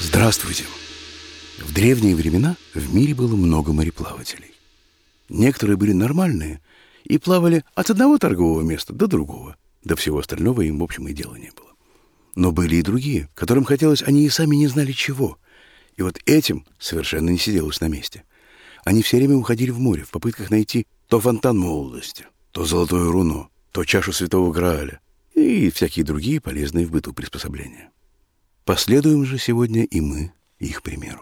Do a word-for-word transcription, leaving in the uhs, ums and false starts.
Здравствуйте! В древние времена в мире было много мореплавателей. Некоторые были нормальные и плавали от одного торгового места до другого. До всего остального им, в общем, и дела не было. Но были и другие, которым хотелось, они и сами не знали чего. И вот этим совершенно не сиделось на месте. Они все время уходили в море в попытках найти то фонтан молодости, то золотое руно, то чашу святого Грааля и всякие другие полезные в быту приспособления. Последуем же сегодня и мы их примеру.